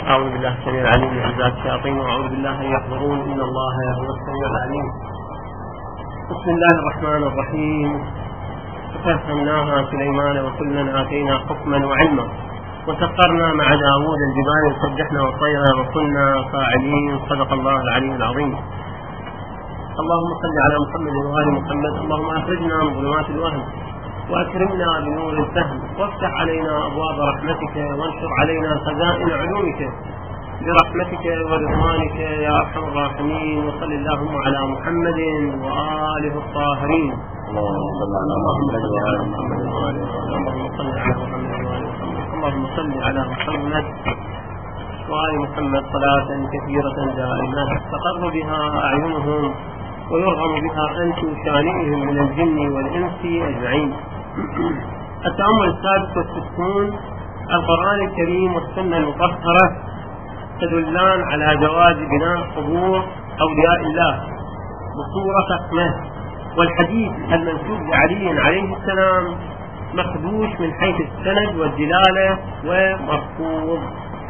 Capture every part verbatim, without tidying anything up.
أعوذ بالله السميع العليم من همزات الشياطين وأعوذ بالله أن يحضرون إن الله هو السميع العليم. بسم الله الرحمن الرحيم. ففهمناها سليمان وكلا آتينا حكما وعلما وسخرنا مع داوود الجبال وسبحنا والطير وكنا فاعلين. صدق الله العلي العظيم. اللهم صل على محمد وآل محمد. اللهم أخرجنا من ظلمات الوهم وأكرمنا بنور الفهم وافتح علينا أبواب رحمتك وانشر علينا خزائن علومك برحمتك ورضوانك يا أرحم الراحمين. وصل اللهم على محمد وآله الطاهرين. اللهم صل على محمد وآل محمد. اللهم صل على محمد وآل محمد. اللهم صل على محمد وآل محمد صلاة كثيرة دائمة تقر بها أعينهم ويرغم بها أنت شانئهم من الجن والإنس أجمعين. التأمل السادس والستون. القرآن الكريم والسنة المطهرة تدلان على جواز بناء قبور أولياء الله بصورة فخمة، والحديث المنسوب لعلي عليه السلام مخدوش من حيث السند والدلالة ومرفوض.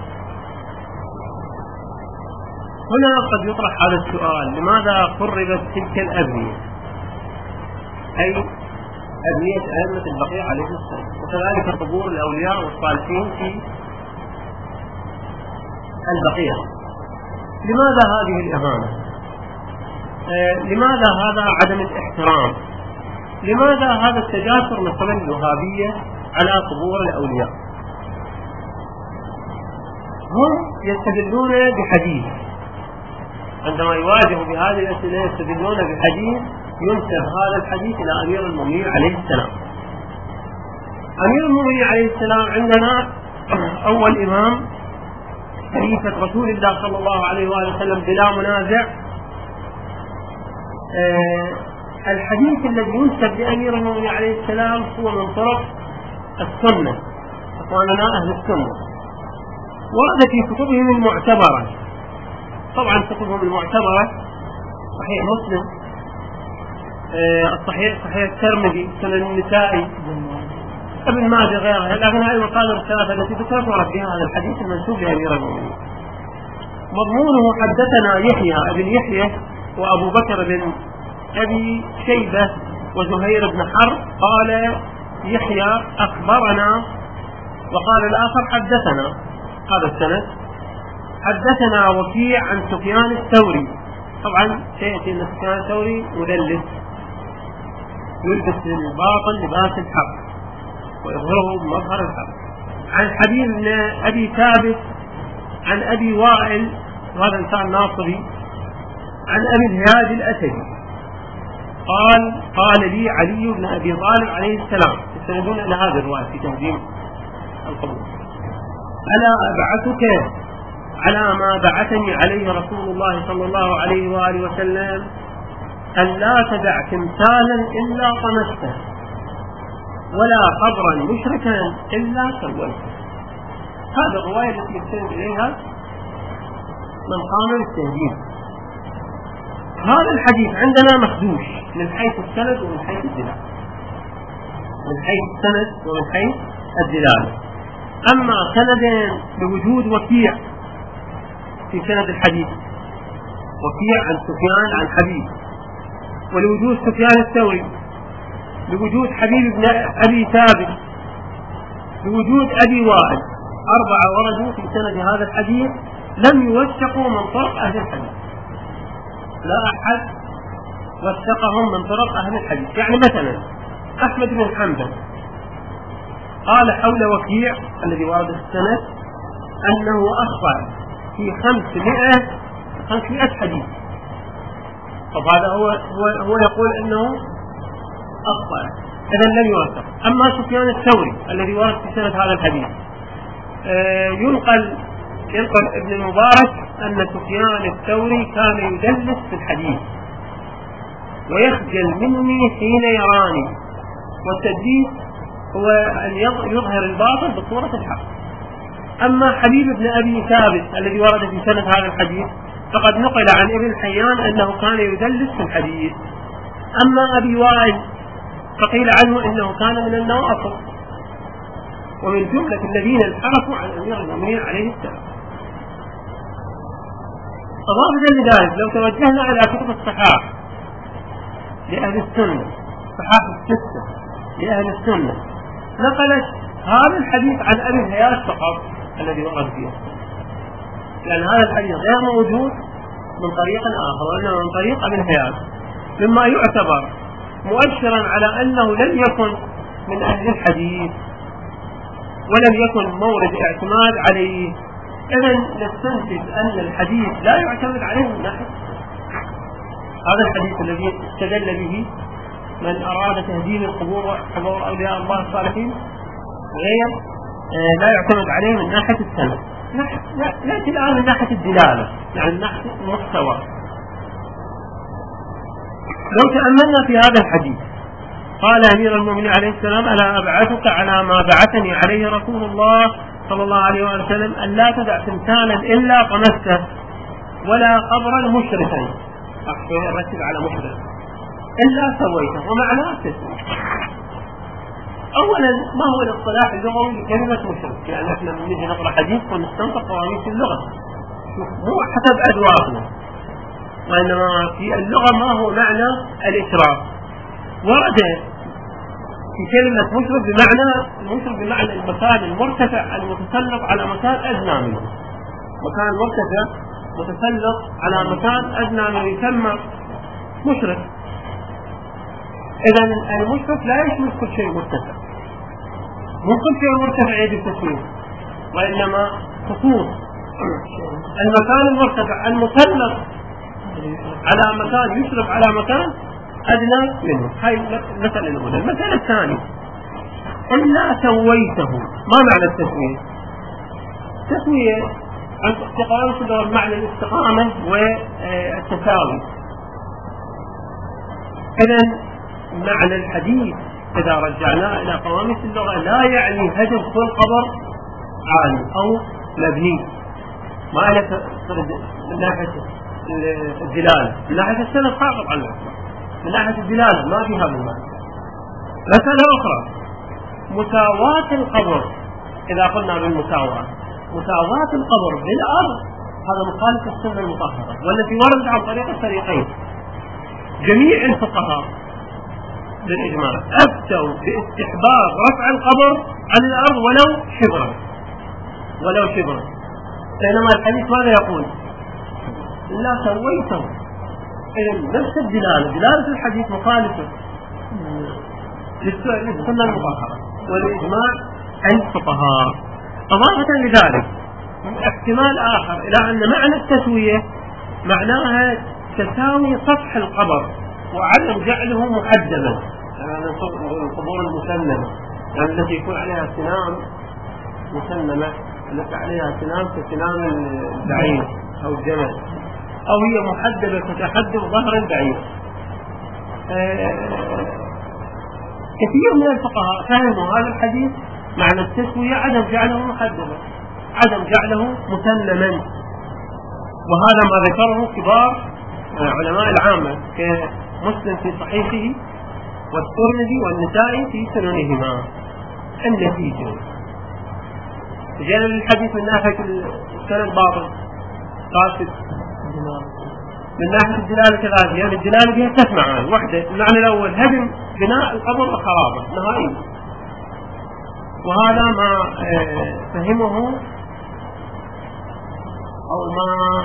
هنا قد يطرح هذا السؤال: لماذا قربت تلك الأبنية، أي أبنية أئمة البقيع عليه السلام، وكذلك قبور الأولياء والصالحين في البقيع؟ لماذا هذه الإهانة؟ آه لماذا هذا عدم الاحترام؟ لماذا هذا التجاسر من قبل الوهابية على قبور الأولياء؟ هم يستدلون بحديث، عندما يواجهوا بهذه الأسئلة يستدلون بحديث ينسب هذا الحديث إلى أمير المؤمنين عليه السلام. أمير المؤمنين عليه السلام عندنا أول إمام خليفة رسول الله صلى الله عليه وآله وسلم بلا منازع. أه الحديث الذي ينسب لأمير المؤمنين عليه السلام هو من طرق السنة، أخواننا أهل السنة، ورد في كتبهم المعتبرة. طبعا كتبهم المعتبرة صحيح مسلم، أه الصحيح صحيح الترمذي، سنن النسائي، ابن ماجه غيرها، لكن هذه المصادر الثلاثة التي ذكرت ورد بها هذا الحديث المنسوب لأمير المؤمنين. مضمونه: حدثنا يحيى ابن يحيى وأبو بكر بن أبي شيبة وزهير بن حرب. قال يحيى أخبرنا، وقال الآخر حدثنا. هذا السند. حدثنا وكيع عن سفيان الثوري. طبعا سيأتي أن سفيان الثوري مدلس، يلبس الباطل لباس الحق ويظهره بمظهر الحق. عن حبيب بن أبي ثابت عن أبي وائل، وهذا إنسان ناصري، عن أبي الهياج الأسدي قال: قال لي علي بن أبي طالب عليه السلام. يستندون إلى هذه الرواية في تهذيب القبور: ألا أبعثك على ما بعثني عليه رسول الله صلى الله عليه وآله وسلم، أن لا تدع تمثالا إلا طمسته ولا قبرا مشركا إلا سويته. هذه الرواية التي يستند إليها من قام بالتهذيب. هذا الحديث عندنا مخدوش من حيث السند ومن حيث الدلالة، من حيث السند ومن حيث الدلالة. أما سندين لوجود وكيع في سند الحديث، وكيع عن سفيان عن حبيب، ولوجود سفيان الثوري، لوجود حبيب بن أبي ثابت، لوجود أبي وائل، أربعة وردوا في سند هذا الحديث لم يوثقوا من طرق أهل الحديث، لا أحد وثقهم من طرق أهل الحديث. يعني مثلا أحمد بن حنبل قال حول وكيع الذي ورد في السند أنه أخطأ في خمسمائة خمسمائة حديث. طب هذا هو هو, هو يقول أنه أخطأ، إذن لم يوثق. أما سفيان الثوري الذي ورد في سند هذا الحديث آه ينقل ينقل ابن المبارك أن سفيان الثوري كان يدلس في الحديث ويخجل مني حين يراني، والتدليس هو أن يظهر الباطل بصورة الحق. أما حبيب بن أبي ثابت الذي ورد في سند هذا الحديث فقد نقل عن ابن حيان أنه كان يدلس في الحديث. أما أبي وائل فقيل عنه إنه كان من النوافل ومن جملة الذين انحرفوا عن أمير المؤمنين عليه السلام. إضافة لذلك لو توجهنا إلى كتب الصحاح لأهل السنة، صحاح الستة لأهل السنة، نقلت هذا الحديث عن أبي الهياج فقط الذي ورد فيه، لأن هذا الحديث غير موجود من طريق آخر وإنما من طريق أبي الهياج، مما يعتبر مؤشرا على أنه لم يكن من أهل الحديث ولم يكن مورد اعتماد عليه. إذن نستنتج أن الحديث لا يعتمد عليه من ناحية هذا الحديث الذي استدل به من أراد تهديد القبور وحضور أولياء الله الصالحين غير لا يعتمد عليه من ناحية السند. نأتي الآن من ناحية الدلالة، يعني من ناحية المحتوى. لو تأملنا في هذا الحديث، قال أمير المؤمنين عليه السلام: ألا أبعثك على ما بعثني عليه رسول الله صلى الله عليه وسلم أن لا تدع تمثالا إلا طمسته ولا قبرا مشرفا، ركز على مشرف، إلا سويته. ومعناه تسوي. أولا ما هو الاصطلاح اللغوي لكلمة مشرف؟ يعني احنا لما نيجي نقرأ حديث ونستنطق قواميس اللغة مو حسب أدواتنا، وإنما في اللغة ما هو معنى الإشراف. ورد في كلمة مشرف بمعنى المشرف بمعنى المكان المرتفع المتسلق على مكان أدنى منه، مكان مرتفع متسلق على مكان أدنى منه يسمى مشرف. إذن المشرف لا يشمل كل شيء مرتفع، مو كل شيء مرتفع يجب تسويه، وإنما خصوص المكان المرتفع المسلط على مكان يشرف على مكان أدنى منه. هاي المثل الأولى. المثل الثاني: إلا سويته. ما معنى التسوية؟ التسوية استقامة اللغة بمعنى الاستقامة والتساوي. إذن معنى الحديث إذا رجعناه إلى قواميس اللغة لا يعني هدم كل قبر عالي أو مبني، ما له من ناحية الدلالة، من ناحية السند ساقط عنه، من ناحية الدلالة ما في هذا المعنى. مسألة أخرى: مساواة القبر. إذا قلنا بالمساواة، مساواة القبر بالأرض هذا مخالف السنة المطهرة والتي وردت عن طريق الطريقين. جميع الفقهاء بالإجماع أفتوا باستحباب رفع القبر عن الأرض ولو شبرا، ولو شبرا. بينما الحديث ماذا يقول؟ إلا سويته. إذن نفس الدلالة، دلالة الحديث مخالفة للسنة المطهرة والإجماع الفقهاء. إضافة لذلك احتمال آخر إلى أن معنى التسوية معناها تساوي سطح القبر وعدم جعله محدبا، يعني القبور المسنمة يعني التي يكون عليها سنام مسنمة، التي عليها سنام كسنام البعير أو الجمل، أو هي محدبة تتحدب ظهر البعير. كثير من الفقهاء فهموا هذا الحديث معنى التسوية عدم جعله محدبا، عدم جعله مسنما، وهذا ما ذكره كبار علماء العامة كمسلم في صحيحه والترمذي والنسائي في سننهما. النتيجة جاء الحديث من ناحية السند باطل قاصد، من ناحية الدلالة كذلك، يعني الدلالة بها ثلاث معاني. واحدة المعنى الأول هدم بناء القبر وخرابه نهائيا، وهذا ما فهمه أو ما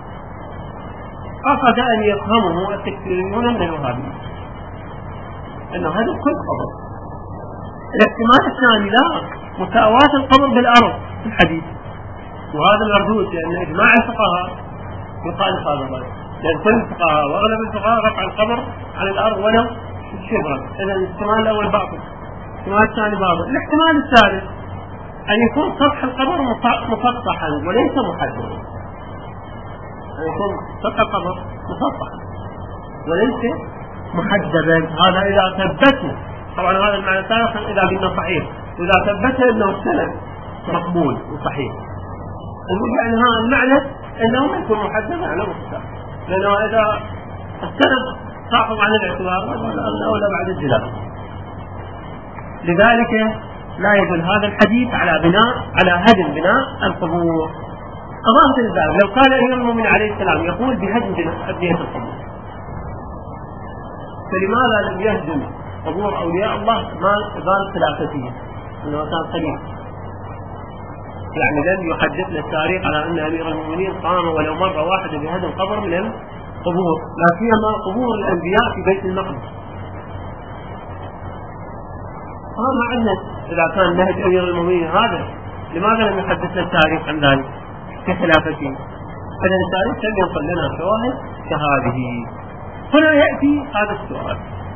قصد أن يفهمه التكفيريون من الوهابيين، أنه هذا كل قبر. الاحتمال الثاني: لا، مساواة القبر بالأرض في الحديث، وهذا مردود لأن إجماع الفقهاء يخالف هذا الرأي، لأن كل الفقهاء وأغلب الفقهاء رفع القبر على الأرض ولو شبرا. إذا الاحتمال الأول باطل، الاحتمال الثاني باطل. الاحتمال الثالث أن يكون سطح القبر مسطحا وليس محددا، أن يكون سطح القبر مسطحا وليس محددا. هذا إذا ثبتنا، طبعا هذا المعنى الثالث إذا قلنا صحيح، إذا ثبتنا أنه السند مقبول وصحيح. يعني هذا المعنى أنه ما يكون محددا على مستوى، لأنه إذا السند ساقط عن الاعتبار أولى بعد الدلالة. لذلك لا يدل هذا الحديث على بناء على هدم بناء القبور. أضافة لذلك لو كان أمير المؤمنين عليه السلام يقول بهدم أبنية القبور، فلماذا لم يهدم قبور أولياء الله ما زال خلافته إنه كان خليفة؟ يعني لم يحدثنا التاريخ على أن أمير المؤمنين قام ولو مرة واحدة بهدم قبر من القبور، لا سيما قبور الأنبياء في بيت المقدس. فما عندنا إذا كان نهج أمير المؤمنين هذا، لماذا لم يحدثنا التاريخ عن ذلك كخلافته؟ إذا التاريخ لم ينقل لنا شواهد كهذه. هنا يأتي هذا السؤال: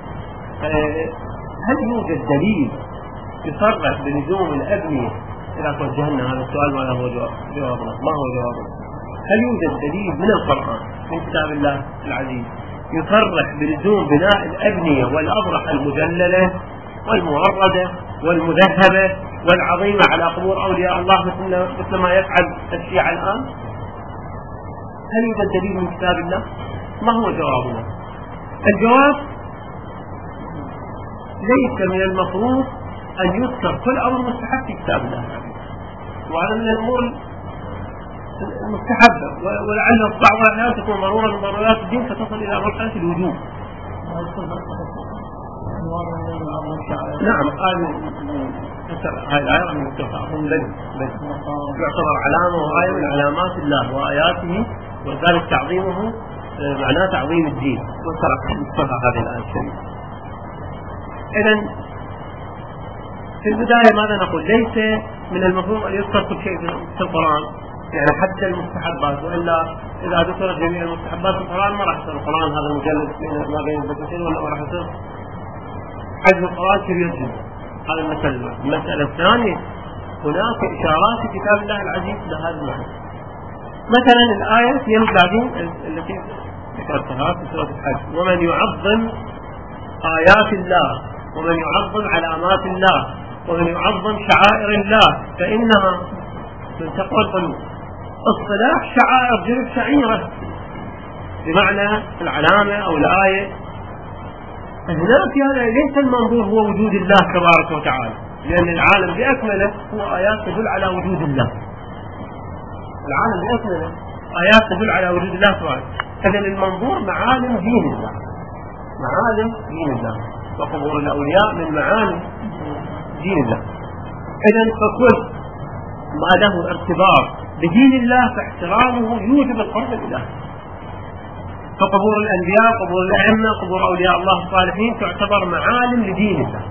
هل يوجد دليل يصرح بلزوم الأبنية؟ إذا توجهنا هذا السؤال ماذا هو جوابنا؟ ما هو جوابنا؟ هل يوجد دليل من القرآن من كتاب الله العزيز يصرح بلزوم بناء الأبنية والأضرحة المجللة والموردة والمذهبة والعظيمة على قبور أولياء الله مثل مثل ما يفعل الشيعة الآن؟ هل يوجد دليل من كتاب الله؟ ما هو جوابنا؟ الجواب: ليس من المفروض أن يذكر كل أمر مستحب في كتاب الله، وهذا من الأمور المستحبة، ولعل بعض الأحيان تكون ضرورة من ضرورات الدين فتصل إلى مرحلة الوجوب. نعم، هذه الآية من التفاهم بل يعتبر علامة وآية من علامات الله وآياته، وذلك تعظيمه معناه تعظيم الدين، وترك هذه الآية الكريمة. إذن في البداية ماذا نقول؟ ليس من المفروض أن يذكر كل شيء في القرآن، يعني حتى المستحبات، وإلا إذا ذكرت جميع المستحبات في القرآن ما راح يصير القرآن هذا المجلد ما بين البكتين، ولا ما راح يصير حجم القرآن كبير جدا. هذا المسألة. المسألة الثانية: هناك إشارات في كتاب الله العزيز لهذا المعنى. مثلا الآية اثنين وثلاثين التي ذكرتها في سورة الحج: ومن يعظم آيات الله ومن يعظم علامات الله ومن يعظم شعائر الله فإنها من تقوى القلوب. اصطلاح شعائر جرب شعيرة بمعنى العلامة أو الآية. هنا في هذا ليس المنظور هو وجود الله تبارك وتعالى، لأن العالم بأكمله هو آيات تدل على وجود الله. العالم بأكمله آيات تدل على وجود الله تبارك. إذن المنظور معالم دين الله، معالم دين الله، وقبور الأولياء من معالم دين الله. إذن فكل ما له ارتباط بدين الله فاحترامه يوجب القرب الإلهي. فقبور الأنبياء، قبور الأئمة، قبور أولياء الله الصالحين تعتبر معالم لدين الله،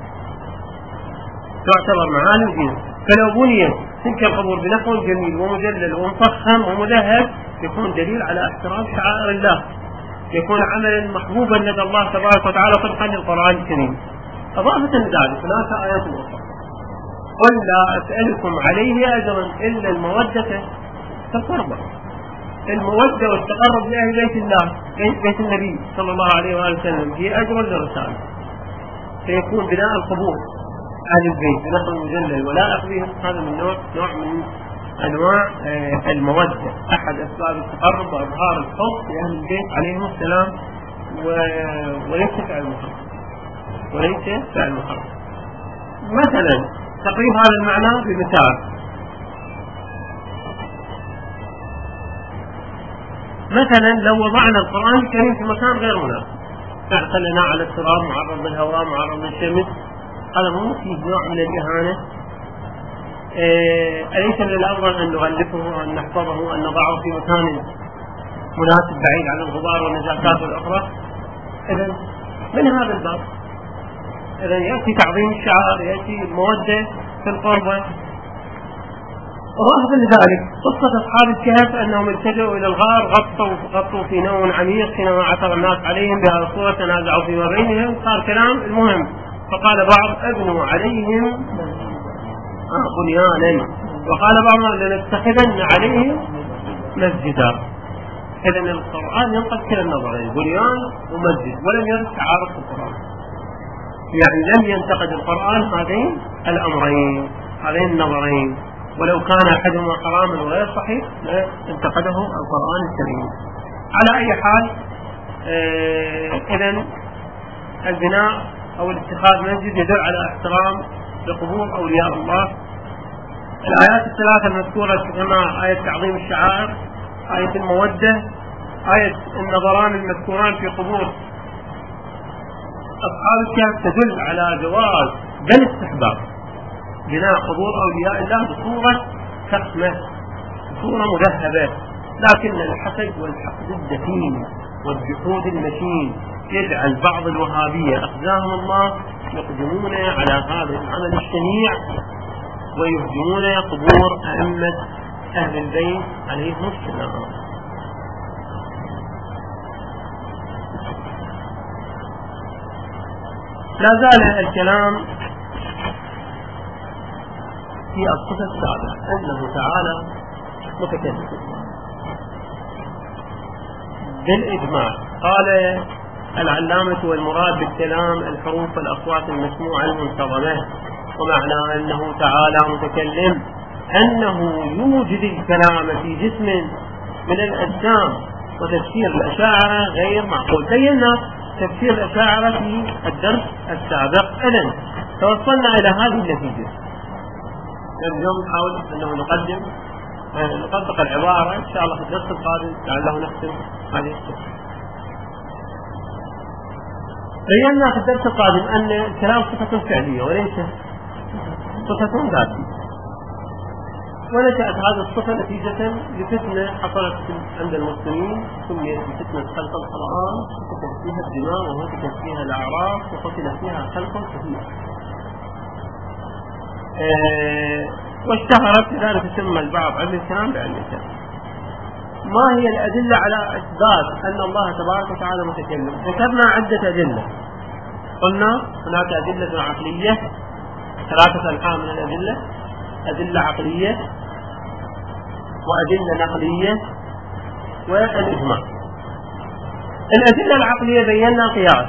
تعتبر معالم لدين. فلو بنيت تلك القبور بنحو جميل ومجلل ومفخم ومذهب يكون دليل على احترام شعائر الله، يكون عملا محبوبا لدى الله تبارك وتعالى طبقا للقرآن الكريم. إضافة لذلك هناك آيات أخرى: ولا أسألكم عليه أجرا إلا المودة في القربى. المودة والتقرب لأهل بيت الله، بيت النبي صلى الله عليه وآله وسلم، هي أجر للرسالة. فيكون بناء القبور أهل البيت بنحو المجلل ولا أخذهم، هذا من نوع نوع من أنواع المودة، أحد أسباب التقرب وإظهار الحب لأهل البيت عليهم السلام، وليس فعل محرم، وليس فعل محرم. مثلا تقريب هذا المعنى بمثال: مثلا لو وضعنا القرآن الكريم في مكان غير مناسب، يعني خلينا على التراب معرض للهواء معرض للشمس، هذا مو فيه نوع من الإهانة؟ إيه أليس من الأفضل أن نغلفه وأن نحفظه وأن نضعه في مكان مناسب بعيد عن الغبار والنجاسات الأخرى؟ إذن من هذا الباب إذن يأتي تعظيم الشعائر، يأتي المودة في القربة. وأخذ لذلك قصة أصحاب الكهف أنهم التجأوا إلى الغار، غطوا غطوا في نوم عميق حينما عثر الناس عليهم بهذا الصورة، تنازعوا فيما بينهم، صار كلام. المهم فقال بعض: ابنوا عليهم آه بنيانا، وقال بعضهم: لنتخذن عليهم مسجدا. إذن القرآن ينقل كلا النظرين، بنيان ومسجد، ولم يرد تعارض في القرآن، يعني لم ينتقد القرآن هذين الأمرين هذين النظرين، ولو كان أحدهما حراما وغير صحيح لانتقده القرآن الكريم. على أي حال آه إذن البناء أو الاتخاذ مسجد يدل على احترام لقبور أولياء الله الآيات الثلاثة المذكورة كما آية تعظيم الشعائر، آية المودة، آية النظران المذكوران في قبور أصحاب الكهف تدل على جواز بل استحباب بناء قبور أولياء الله بصورة فخمة، بصورة مذهبة، لكن الحسد والحقد الدفين والجحود المشين يجعل بعض الوهابية أخزاهم الله يقدمون على هذا العمل الشنيع ويهجمون قبور أئمة أهل البيت عليهم السلام. لا زال الكلام في الصفة السابقة أنه تعالى متكلم بالإجماع. قال العلامة والمراد بالكلام الحروف والأصوات المسموعة المنتظمة، ومعنى أنه تعالى متكلم أنه يوجد الكلام في جسم من الأجسام، وتفسير الأشاعرة غير معقول. بينا تفسير الأشاعرة في الدرس السابق. إذن توصلنا إلى هذه النتيجة. اليوم نحاول أنه نقدم نطبق العبارة إن شاء الله في الدرس القادم لعله نختم هذه الصفة. بينا في الدرس القادم أن الكلام صفة فعلية وليس صفة ذاتية، ونشأت هذه الصفة نتيجة لفتنة حصلت عند المسلمين سميت بفتنة خلق القرآن، وفتنت فيها الدماء وفتنت فيها الأعراض وقتل فيها خلق كثير، أه واشتهرت لذلك تسمى البعض علم الكلام بعلم الكلام. ما هي الأدلة على إثبات أن الله تبارك وتعالى متكلم؟ ذكرنا عدة أدلة. قلنا هناك أدلة عقلية، ثلاثة أنواع من الأدلة: أدلة عقلية وأدلة نقلية والإجماع. الأدلة العقلية بينا قياس،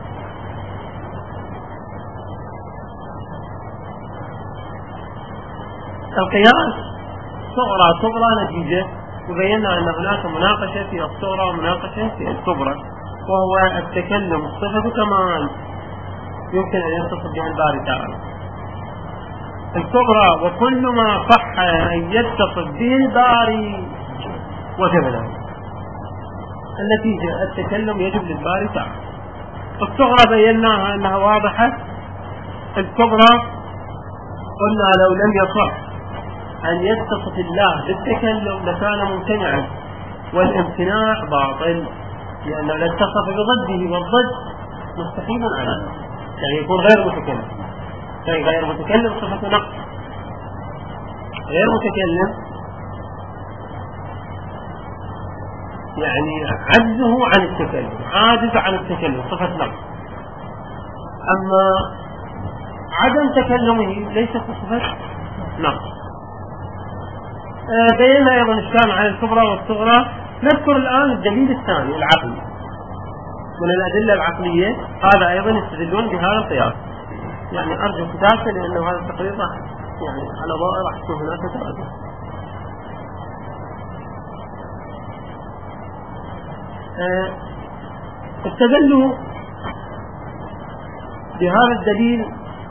القياس صغرى صغرى نتيجة، وبينا أن هناك مناقشة في الصغرى ومناقشة في الكبرى، وهو التكلم صفة كمال يمكن أن يتصف بها الباري تعالى. الكبرى وكل ما صح أن يتصف به الباري وجب له. النتيجة التكلم يجب للباري تعالى. الصغرى بيناها أنها واضحة. الكبرى قلنا لو لم يصح أن يتصف الله بالتكلم لكان ممتنعا، والامتناع باطل لأنه لا يتصف بضده، والضد مستحيل على يعني يكون غير متكلم. يعني غير متكلم صفة نقص، غير متكلم يعني عجزه عن التكلم، عاجز عن التكلم صفة نقص. أما عدم تكلمه ليس صفة نقص. بينا أيضا الشام على الكبرى والصغرى. نذكر الآن الدليل الثاني العقلي من الأدلة العقلية، هذا أيضا يستدلون بهذا القياس. يعني أرجو كتابته لأنه هذا التقرير راح يعني على ضوء راح تكون هناك تراجع. أه استدلوا بهذا الدليل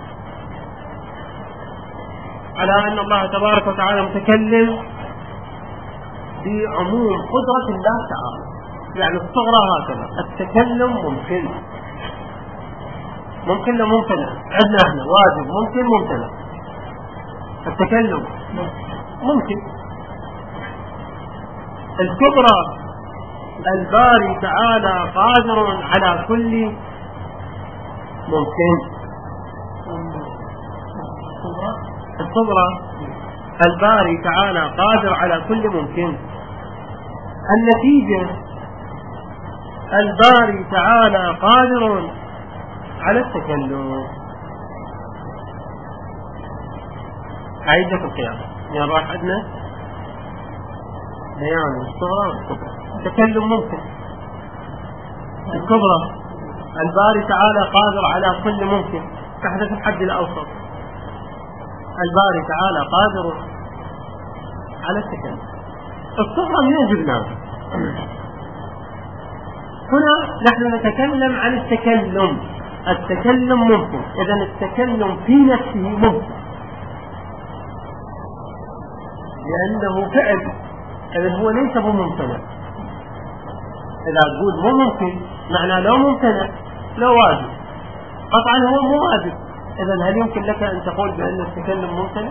على أن الله تبارك وتعالى متكلم بعموم قدرة الله تعالى. يعني الصغرى هكذا، التكلم ممكن ممكن لا ممكن عندنا احنا واجب ممكن ممكن التكلم ممكن. الكبرى الباري تعالى قادر على كل ممكن. الصغرى الباري تعالى قادر على كل ممكن. النتيجة الباري تعالى قادر على التكلم. أعيد لك القياس يعني راح عندنا بيان الصغرى والكبرى. التكلم ممكن. الكبرى الباري تعالى قادر على كل ممكن تحت الحد الأوسط. الباري تعالى قادر على التكلم. الصغرى من جبناه. هنا نحن نتكلم عن التكلم. التكلم ممكن، إذن التكلم في نفسه ممكن. لأنه فعل، إذا هو ليس بممتنع. إذا تقول مو ممكن معناه لو ممتنع لو واجب، قطعا هو مو واجب. إذا هل يمكن لك أن تقول بأن التكلم ممتنع؟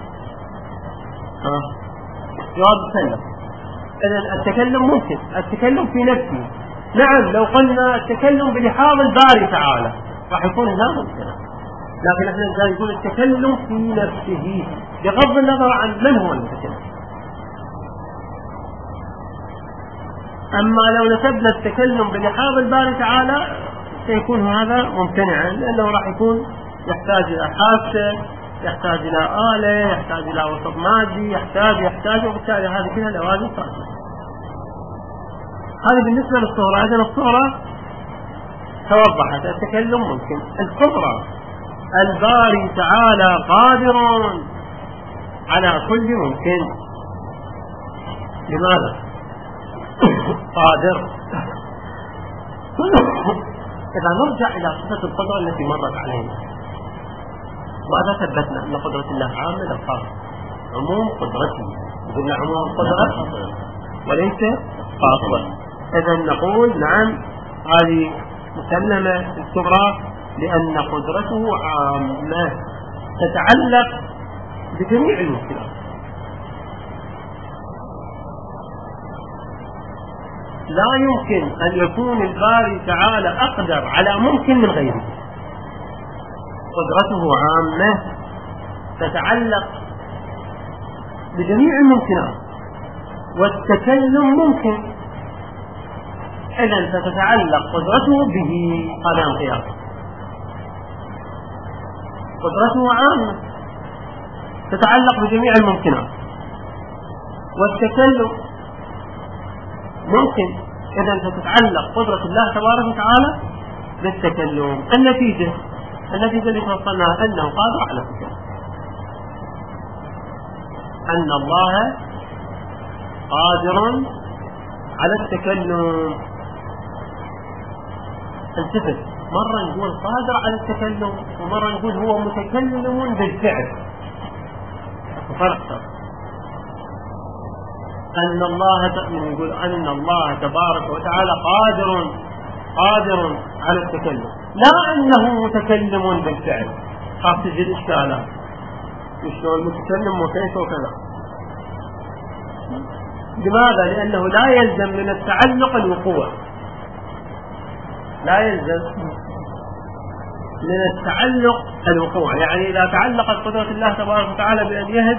ها جواب سلم. إذا التكلم ممكن، التكلم في نفسه. نعم لو قلنا التكلم بلحاظ الباري تعالى راح يكون لا ممتنع، لكن احنا نقول يقول التكلم في نفسه بغض النظر عن من هو المتكلم. أما لو نسبنا التكلم بلحاظ الباري تعالى سيكون هذا ممتنعا، لأنه راح يكون يحتاج إلى حاسة، يحتاج إلى آلة، يحتاج إلى وسط مادي، يحتاج يحتاج وبالتالي هذه كلها لوازم فاسدة. هذا بالنسبة للصورة. إذن الصورة توضحت، التكلم ممكن. الكبرى الباري تعالى قادر على كل ممكن. لماذا؟ قادر. إذا نرجع إلى صفة القدرة التي مرت علينا، ماذا ثبتنا؟ أن قدرة الله عامة خاصة، عموم قدرته، قلنا عموم القدرة وليس خاصة. إذا نقول نعم هذه مسلمة الكبرى لأن قدرته عامة تتعلق بجميع الممكنات. لا يمكن أن يكون الباري تعالى أقدر على ممكن من غيره. قدرته عامة تتعلق بجميع الممكنات، والتكلم ممكن، إذن ستتعلق قدرته به. هذا انقياس. قدرته عامة تتعلق بجميع الممكنات، والتكلم ممكن، إذن ستتعلق قدرة الله تبارك وتعالى بالتكلم. النتيجة النتيجة اللي توصلناها أنه قادر على التكلم، أن الله قادر على التكلم. التفت، مرة نقول قادر على التكلم ومرة نقول هو متكلم بالفعل. فرق أن الله يقول أن الله تبارك وتعالى قادر قادر على التكلم، لا أنه متكلم بالفعل. خاص تجد إشكالات، شلون المتكلم وكيف وكذا. لماذا؟ لأنه لا يلزم من التعلق الوقوع، لا يلزم من التعلق الوقوع. يعني إذا تعلقت قدرة الله تبارك وتعالى بأن يهب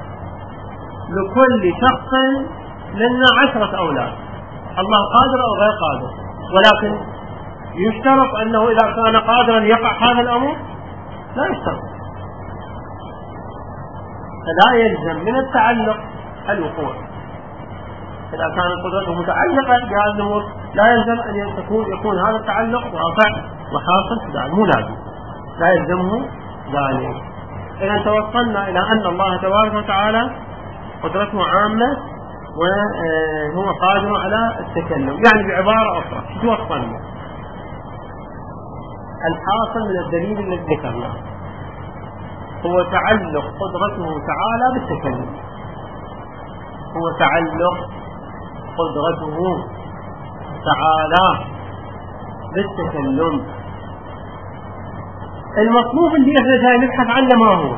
لكل شخص لنا عشرة أولاد، الله قادر أو غير قادر، ولكن يشترط أنه إذا كان قادرا يقع هذا الأمر؟ لا يشترط. فلا يلزم من التعلق الوقوع. إذا كانت قدرته متعلقة بهذا الأمور لا يلزم أن يكون يكون هذا التعلق واقع وحاصل في ذلك، مو لازم، لا يلزمه ذلك. إذا توصلنا إلى أن الله تبارك وتعالى قدرته عامة وهو قادر على التكلم. يعني بعبارة أخرى شو توصلنا؟ الحاصل من الدليل الذي ذكرناه هو تعلق قدرته تعالى بالتكلم، هو تعلق قدرته تعالى بالتكلم. المطلوب اللي احنا جاي نبحث عنه ما هو؟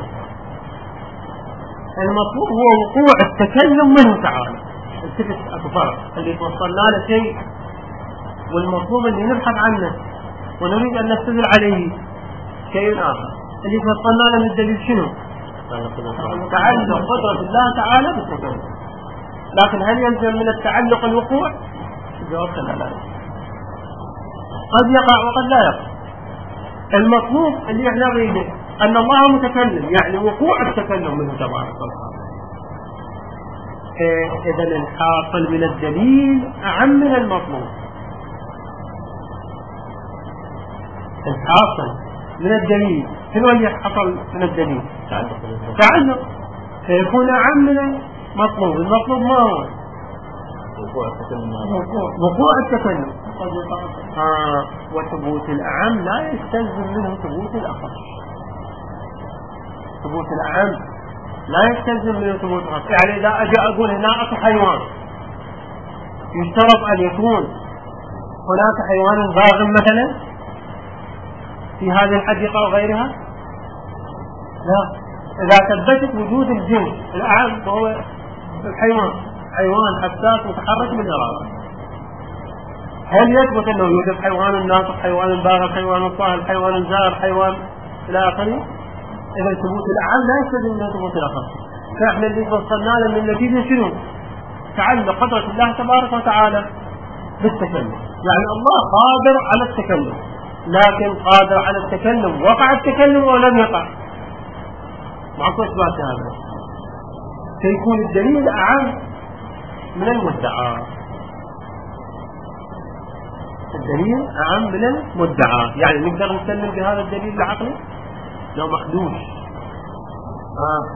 المطلوب هو وقوع التكلم منه تعالى. التفت اكو فرق، اللي توصلنا له شيء والمطلوب اللي نبحث عنه ونريد ان نستدل عليه شيء اخر. اللي توصلنا له من الدليل شنو؟ تعلق قدرة الله تعالى بالتكلم. لكن هل يلزم من التعلق الوقوع؟ الجواب لا لا، قد يقع وقد لا يقع. المطلوب اللي احنا نريده ان الله متكلم، يعني وقوع التكلم منه تبارك وتعالى. اذا الحاصل من الدليل اعم من المطلوب. الحاصل من الدليل شنو اللي حصل من الدليل؟ تعلق، فيكون اعم من المطلوب. المطلوب ما هو؟ وقوع التكلم. وقوع التكلم. آه وثبوت الأعم لا يستلزم منه ثبوت الأخص. ثبوت الأعم لا يستلزم من ثبوت العقل. يعني إذا أجي أقول هنا أكو حيوان يشترط أن يكون هناك حيوان ضاغم مثلا في هذه الحديقة أو غيرها؟ لا. إذا ثبتت وجود الجنس الأعم وهو الحيوان، حيوان حساس متحرك بالإرادة، هل يثبت أنه يوجد حيوان ناطق، حيوان باغر، حيوان صاهل، حيوان زار، حيوان إلى آخره؟ إذا ثبوت الأعم لا يستلزم من ثبوت الأخص. فإحنا اللي وصلنا له من النتيجة شنو؟ تعلق قدرة الله تبارك وتعالى بالتكلم. يعني الله قادر على التكلم، لكن قادر على التكلم وقع التكلم أو لم يقع؟ معكو إثبات هذا سيكون الدليل أعم من المدعى. الدليل أعم من المدعى. يعني نقدر نسلم بهذا الدليل العقلي لو محدود آه.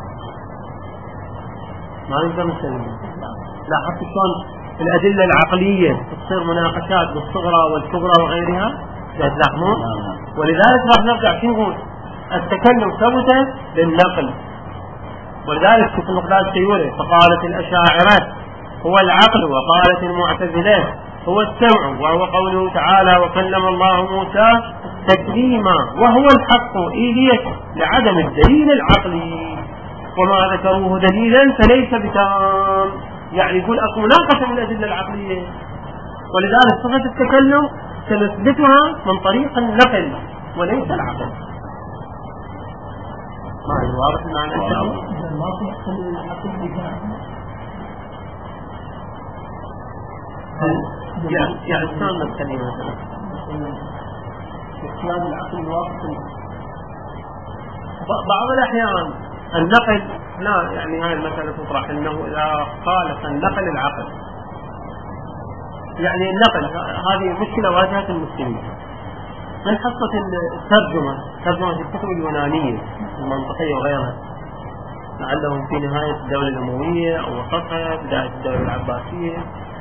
ما نقدر نسلم. لا حتى شلون الأدلة العقلية تصير مناقشات بالصغرى والكبرى وغيرها يتلاحمون. ولذلك راح نرجع شو نقول؟ التكلم ثبت بالنقل. ولذلك في المقدار السيوري فقالت الأشاعرة هو العقل، وقالت المعتزلة هو السمع، وهو قوله تعالى وكلم الله موسى تكليما وهو الحق إليك لعدم الدليل العقلي، وما ذكروه دليلا فليس بتام. يعني يقول أكو مناقشة من الأدلة العقلية. ولذلك صفة التكلم سنثبتها من طريق النقل وليس العقل. ما هي واضح معنى ما تحصل العقل بتام. يعني يعني شلون نتكلم مثلا؟ اختيار العقل الواقع. بعض الأحيان النقل لا، يعني هاي المسألة تطرح أنه إذا خالف النقل العقل، يعني النقل هذه مشكلة واجهت المسلمين من حصة الترجمة، ترجمة الكتب اليونانية المنطقية وغيرها، لعلهم في نهاية الدولة الأموية أو وسطها بداية الدولة العباسية.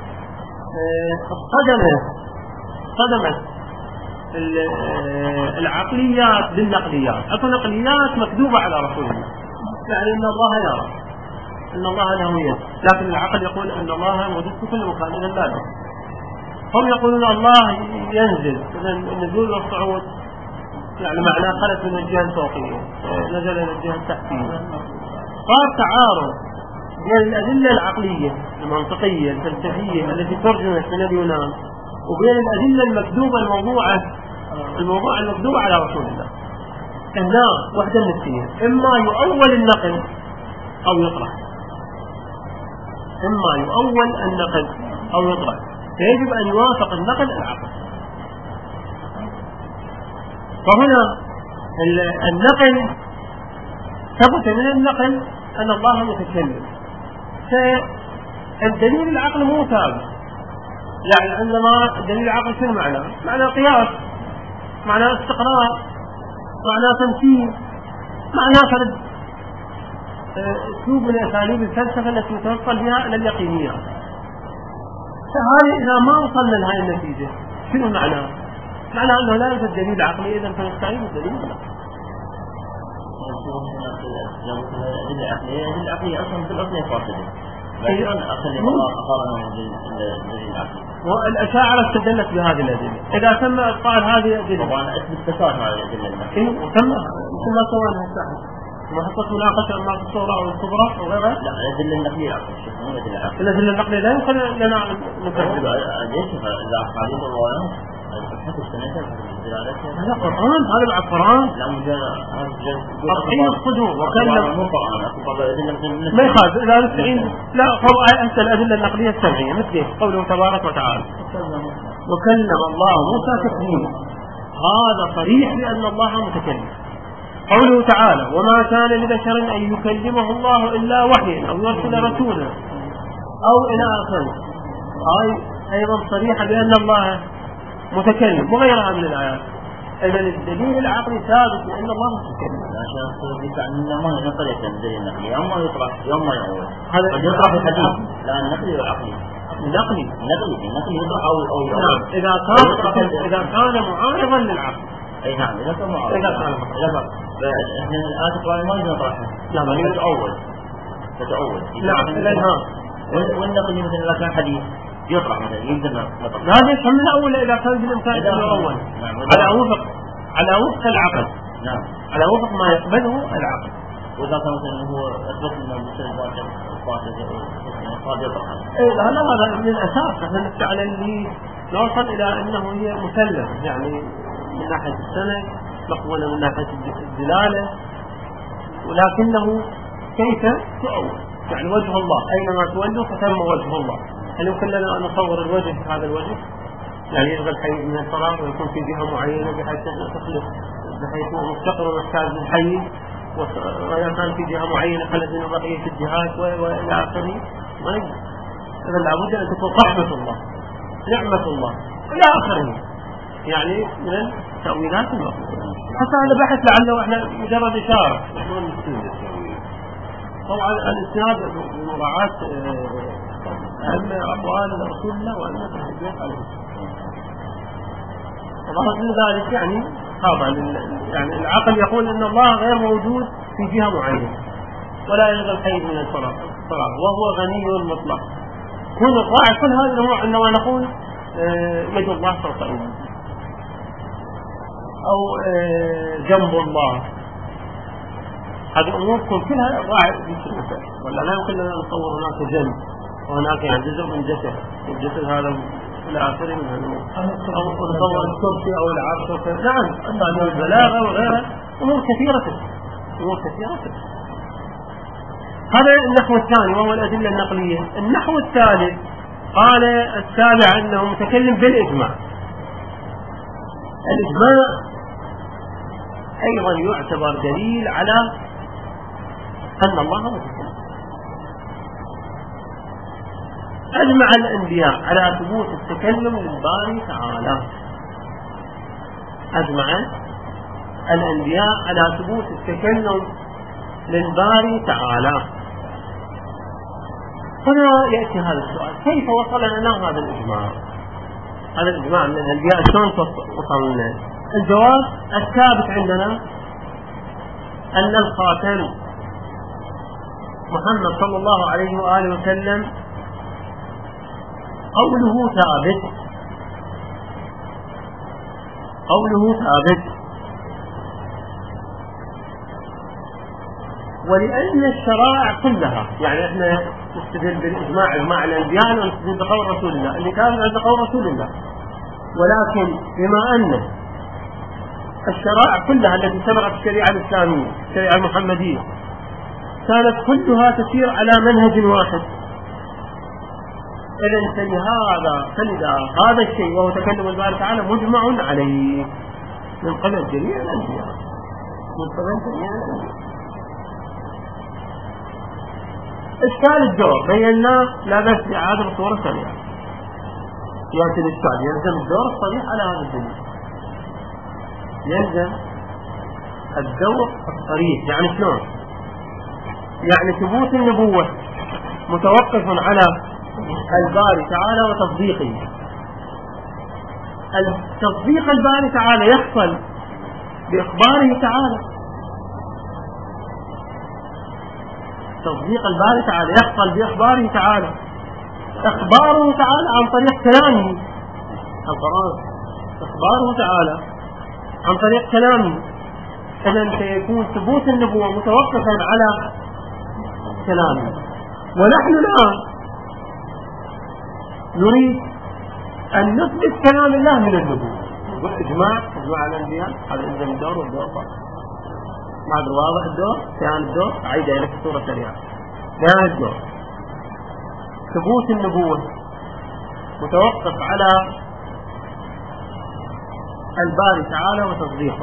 صدمت صدمت العقليات بالنقليات. أكو نقليات مكذوبة على رسول الله، يعني أن الله يرى، أن الله له يد، لكن العقل يقول أن الله موجود في كل مكان إلى لا. هم يقولون الله ينزل، إذا النزول والصعود يعني معناه خلت من الجهة الفوقية نزل إلى الجهة التحتية. صار تعارض بين الأدلة العقلية المنطقية الفلسفية التي ترجمت من اليونان وبين الأدلة المكذوبة الموضوعة الموضوع المكذوبة على رسول الله. هنا واحدة من الاثنين، إما يؤول النقل أو يطرح، إما يؤول النقل أو يطرح، فيجب أن يوافق النقل العقل. فهنا النقل ثبت من النقل أن الله متكلم، فالدليل العقل مو ثابت. يعني عندما دليل العقل شنو معناه؟ معناه قياس، معناه استقرار، معناه تمثيل، معناه فرد اسلوب من اساليب الفلسفه التي توصل بها الى اليقينيات. فهذه اذا ما وصلنا لهذه النتيجه شنو معناه؟ معناه انه لا يوجد دليل عقلي، اذا فنستعين بالدليل العقلي. الدليل العقلي اصلا في الاصل فاسده. لكن اخلي الله قارن بالدليل العقلي. والاشاعره استدلت بهذه الادله. اذا تم ابطال هذه الادله طبعا اثبت فساد هذه الادله. اي وتم مثل ما سوينا هسه ما حصلت مناقشه ما في الصوره او الكبرى او غيرها. لا الادله النقليه اقصد. شوف مو الادله العقليه. الادله النقليه لا يمكن لنا نكذب. ليش اذا حديث الروايات حتى السنه هذا قرآن، هذا بعد قرآن. لا مجرد قطعي الصدور وكلم مو قرآن. ما يخالف إذا نستعين. لا هو أنت الأدلة النقلية السمعية مثل قوله تبارك وتعالى وكلم الله موسى تكليما، هذا صريح بأن الله متكلم. قوله تعالى وما كان لبشر أن يكلمه الله إلا وحيا أو يرسل رسولا أو إلى آخره، هاي أيضا صريحة بأن الله متكلم وغيرها من الآيات. إذا الدليل العقلي ثابت بأن الله متكلم. عشان يقول أن ما ينقل الدليل النقلي، يوم ما يطرح يوم ما يعود. هذا قد يطرح الحديث، لا النقلي والعقلي. النقلي النقلي النقلي يطرح أو أو نعم. إذا كان إذا كان معارضا للعقل. أي نعم إذا كان معارض. إذا كان إذا كان إحنا الآيات القرآنية ما نقدر نطرحها. لا ما نقدر أول. تتأول. نعم الإلهام. والنقل مثلا إذا كان حديث يطرح مثلا ينزل نطق. هذا يفهم من الأول إذا كان بالإمكان أن يؤول. نعم. على وفق على وفق العقل. نعم. على وفق ما يقبله العقل. وإذا كان مثلا هو أثبت أن المسلم واجب صاد يطرح. إيه لا لا هذا من الأساس نحن نستعلن اللي نوصل إلى أنه هي مسلم يعني من ناحية السند مقبولة من ناحية الدلالة ولكنه كيف تؤول يعني وجه الله أينما تولوا فثم وجه الله. هل يمكن لنا أن نصور الوجه هذا الوجه يعني يلغى الحي من الصلاة ويكون في جهة معينة بحيث تخلق بحيث مفتقر ومحتاج للحي وإذا كان في جهة معينة خلت من بقية الجهات وإلى آخره ما يجب. إذا لابد أن تكون رحمة الله نعمة الله إلى آخره يعني من التأويلات المطلوبة. حتى هذا بحث لعله احنا مجرد إشارة طبعا الإسناد بمراعاة أهم أقوال رسول الله وأهم تحديث عليه وضعت من ذلك يعني طبعا يعني العقل يقول أن الله غير موجود في جهة معينة ولا يلغى الحي من الصلاة وهو غني مطلق. كل الراعي كل هذا الأمور عندما نقول يد الله فوق أيدينا أو جنب الله هذه الأمور كلها الراعي بسنة ولا لا يمكن أن نصور هناك جنب وهناك يعني جزء من جسد الجسد هذا إلى آخره من هذه أو نصور الكرسي أو العرش نعم أصلا البلاغة وغيرها أمور كثيرة أمور كثيرة. هذا النحو الثاني وهو الأدلة النقلية. النحو الثالث قال السابع أنه متكلم بالإجماع. الإجماع أيضا يعتبر دليل على أن الله متكلم. أجمع الأنبياء على ثبوت التكلم للباري تعالى. أجمع الأنبياء على ثبوت التكلم للباري تعالى. هنا يأتي هذا السؤال كيف وصل لنا هذا الإجماع؟ هذا الإجماع من الأنبياء شلون وصل لنا؟ الجواب الثابت عندنا أن الخاتم محمد صلى الله عليه وآله وسلم قوله ثابت قوله ثابت ولأن الشرائع كلها يعني احنا نستدل بالإجماع إجماع الأنبياء ونستدل بقول رسول الله اللي كان عند قول رسول الله ولكن بما أن الشرائع كلها التي سبقت الشريعة الإسلامية الشريعة المحمدية كانت كلها تسير على منهج واحد إذن فلهذا فلذا هذا الشيء وهو تكلم الباري تعالى مجمع عليه من قبل جميع الأنبياء من قبل جميع الأنبياء. إشكال الدور بينا لا بس إعادة بصورة سريعة يأتي الإشكال يلزم الدور الصريح على هذا الدليل يلزم الدور الصريح يعني شلون؟ يعني ثبوت النبوة متوقف على الباري تعالى وتصديقه. التصديق الباري تعالى يحصل بإخباره تعالى تصديق الباري تعالى يحصل بإخباره تعالى إخباره تعالى عن طريق كلامه القرآن إخباره تعالى عن طريق كلامه. إذن سيكون ثبوت النبوة متوقفا على كلامه. ونحن الآن نريد أن نثبت كلام الله من النبوة والإجماع إجماع الأنبياء هذا إنزل الدور والدور ما أدري واضح الدور كان الدور أعيد لك الصورة سريعة كان الدور ثبوت النبوة متوقف على الباري تعالى وتصديقه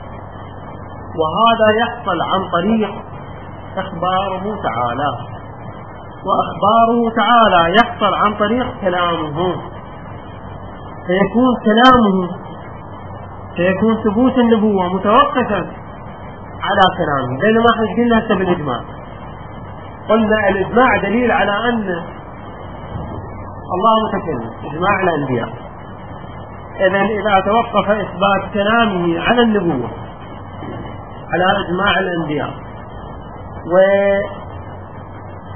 وهذا يحصل عن طريق إخباره تعالى وأخباره تعالى يحصل عن طريق كلامه فيكون كلامه فيكون ثبوت النبوة متوقفا على كلامه. بينما احنا قلنا هسه بالإجماع قلنا الإجماع دليل على أن الله متكلم إجماع الأنبياء. إذن إذا توقف إثبات كلامه على النبوة على إجماع الأنبياء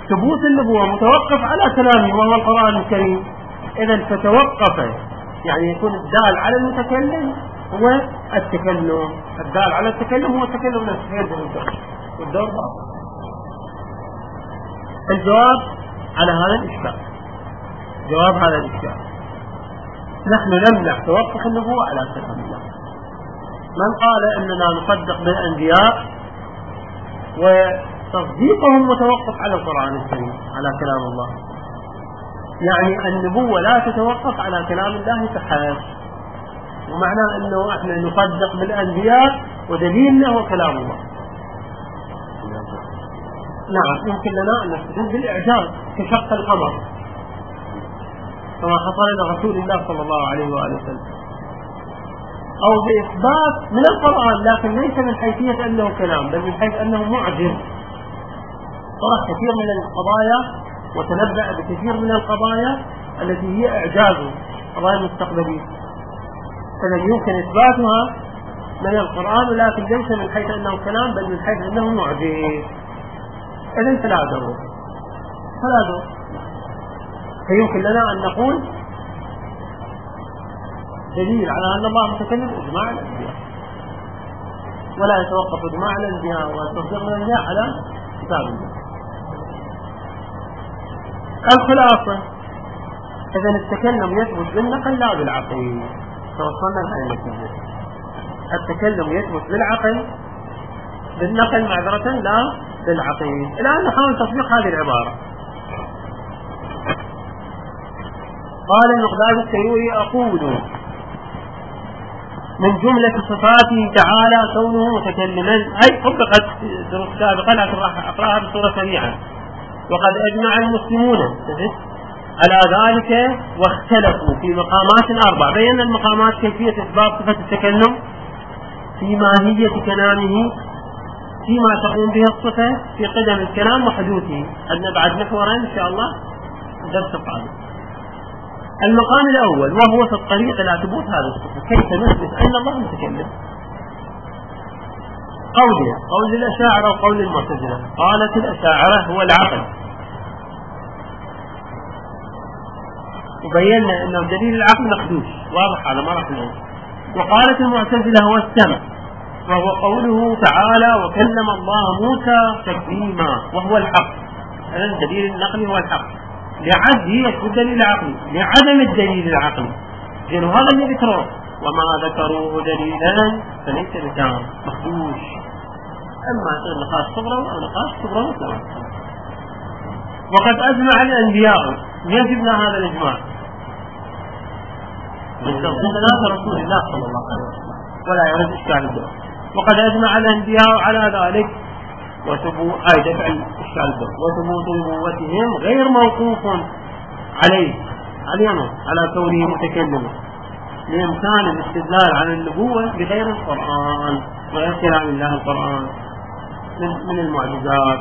ثبوت النبوة متوقف على كلامه وهو القرآن الكريم، إذا فتوقف يعني يكون الدال على المتكلم هو التكلم، الدال على التكلم هو التكلم نفسه الدور والدور ضعف. الجواب على هذا الإشكال، جواب هذا الإشكال، نحن نمنع توقف النبوة على كلام الله. من قال أننا نصدق بالأنبياء وتصديقهم متوقف على القرآن الكريم على كلام الله، يعني النبوة لا تتوقف على كلام الله فحسب، ومعنى أنه احنا نصدق بالأنبياء ودليلنا هو كلام الله. نعم يمكن لنا أن نستدل بالإعجاز كشق القمر كما حصل لرسول الله صلى الله عليه وآله وسلم، أو بإثبات من القرآن لكن ليس من حيثية أنه كلام بل من حيث أنه معجز، طرح كثير من القضايا وتنبأ بكثير من القضايا التي هي إعجاز قضايا المستقبلية، فلن يمكن إثباتها من القرآن لكن ليس من حيث أنه كلام بل من حيث أنه معجز. إذن فلا دور فلا دور فيمكن لنا أن نقول دليل على أن الله متكلم إجماع الأنبياء، ولا يتوقف إجماع الأنبياء وتصديق الأنبياء على كتاب الله. الخلاصة إذن التكلم يثبت بالنقل لا بالعقل، توصلنا لهذه النتيجة، التكلم يثبت بالعقل بالنقل معذرة لا بالعقل. الآن نحاول تطبيق هذه العبارة. قال المقداد السيوطي أقول من جملة صفاته تعالى كونه متكلما، هي طبقت دروس سابقا لكن راح أقرأها بصورة سريعة. وقد أجمع المسلمون على ذلك واختلفوا في مقامات أربع، بين المقامات كيفية إثبات صفة التكلم، في ماهية كلامه، فيما تقوم به الصفة، في قدم الكلام وحدوثه. عندنا بعد محورين إن شاء الله درس القادم. المقام الأول وهو في الطريق إلى ثبوت هذا الصفة، كيف نثبت أن الله متكلم. قولنا قول الأشاعرة وقول المعتزلة. قالت الأشاعرة هو العقل، وبينا أنه دليل العقل مخدوش واضح على مرة الأول. وقالت المعتزلة هو السمع، وهو قوله تعالى وكلم الله موسى تكليما وهو الحق. هذا الدليل النقلي هو الحق، لعد هي الدليل العقلي لعدم الدليل العقلي، لأنه هذا اللي ذكروه وما ذكروه دليلا فليس بتام مخدوش. أما نقاش صغرى أو نقاش صغرى مثلا. وقد أجمع الأنبياء، يجبنا هذا الإجماع من تصديقنا رسول الله صلى الله عليه وسلم ولا يرد إشكال الدور. وقد أجمع الأنبياء على ذلك وثبوت أي دفع إشكال الدور وثبوت نبوتهم غير موقوف عليه علينا على كونه متكلما، لإمكان الاستدلال على النبوة بغير القرآن وغير كلام الله القرآن من المعجزات